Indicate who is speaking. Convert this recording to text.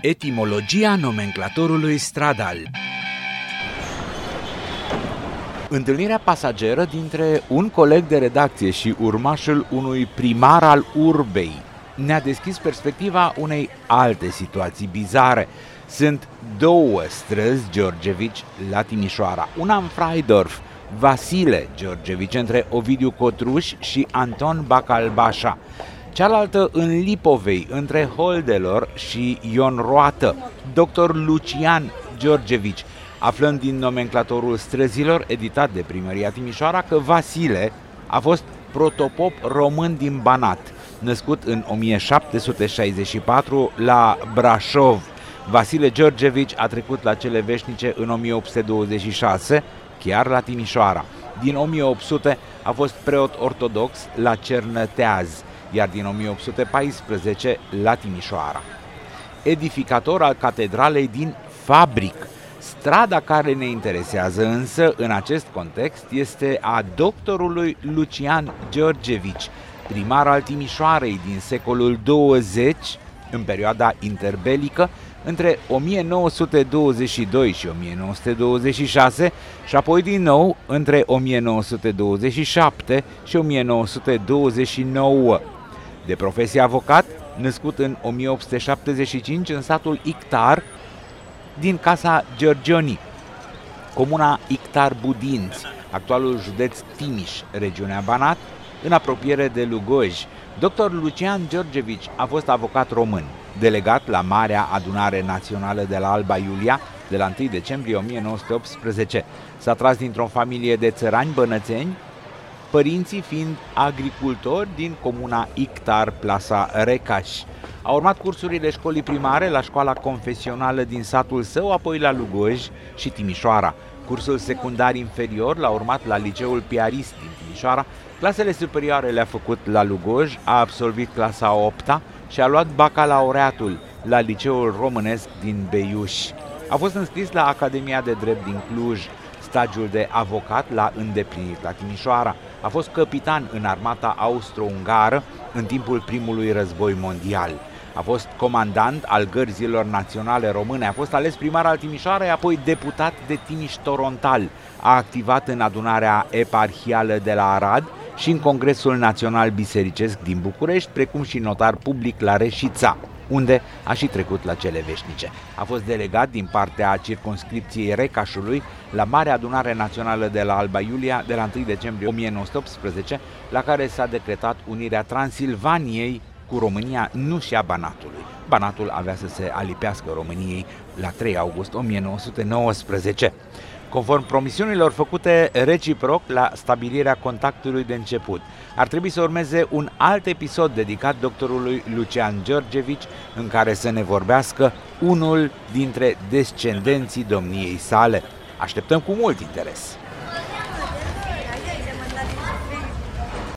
Speaker 1: Etimologia nomenclatorului stradal. Întâlnirea pasageră dintre un coleg de redacție și urmașul unui primar al urbei ne-a deschis perspectiva unei alte situații bizare. Sunt două străzi Georgevici la Timișoara, una în Fraidorf, Vasile Georgevici, între Ovidiu Cotruș și Anton Bacalbașa, cealaltă în Lipovei, între Holdelor și Ion Roată. Dr. Lucian Georgevici, aflând din nomenclatorul străzilor editat de Primăria Timișoara că Vasile a fost protopop român din Banat, născut în 1764 la Brașov. Vasile Georgevici a trecut la cele veșnice în 1826, chiar la Timișoara. Din 1800 a fost preot ortodox la Cernăteaz, iar din 1814 la Timișoara. Edificator al catedralei din Fabric. Strada care ne interesează însă în acest context este a doctorului Lucian Georgevici, primar al Timișoarei din secolul 20, în perioada interbelică, între 1922 și 1926 și apoi din nou între 1927 și 1929. De profesie avocat, născut în 1875 în satul Ictar, din casa Georgioni, comuna Ictar Budinți, actualul județ Timiș, regiunea Banat, în apropiere de Lugoj. Dr. Lucian Georgevici a fost avocat român, delegat la Marea Adunare Națională de la Alba Iulia de la 1 decembrie 1918. S-a tras dintr-o familie de țărani bănățeni, părinții fiind agricultori din comuna Ictar, plasa Recaș. A urmat cursurile școlii primare la școala confesională din satul său, apoi la Lugoj și Timișoara. Cursul secundar inferior l-a urmat la liceul Piarist din Timișoara, clasele superioare le-a făcut la Lugoj, a absolvit clasa a 8-a și a luat bacalaureatul la liceul românesc din Beiuș. A fost înscris la Academia de Drept din Cluj, stagiul de avocat l-a îndeplinit la Timișoara. A fost capitan în armata austro-ungară în timpul primului război mondial. A fost comandant al gărzilor naționale române, a fost ales primar al Timișoarei, apoi deputat de Timiș-Torontal. A activat în adunarea eparhială de la Arad și în Congresul Național Bisericesc din București, precum și notar public la Reșița, unde a și trecut la cele veșnice. A fost delegat din partea circumscripției Recașului la Marea Adunare Națională de la Alba Iulia de la 1 decembrie 1918, la care s-a decretat unirea Transilvaniei cu România, nu și a Banatului. Banatul avea să se alipească României la 3 august 1919. Conform promisiunilor făcute reciproc la stabilirea contactului de început, ar trebui să urmeze un alt episod dedicat doctorului Lucian Georgevici, în care să ne vorbească unul dintre descendenții domniei sale. Așteptăm cu mult interes!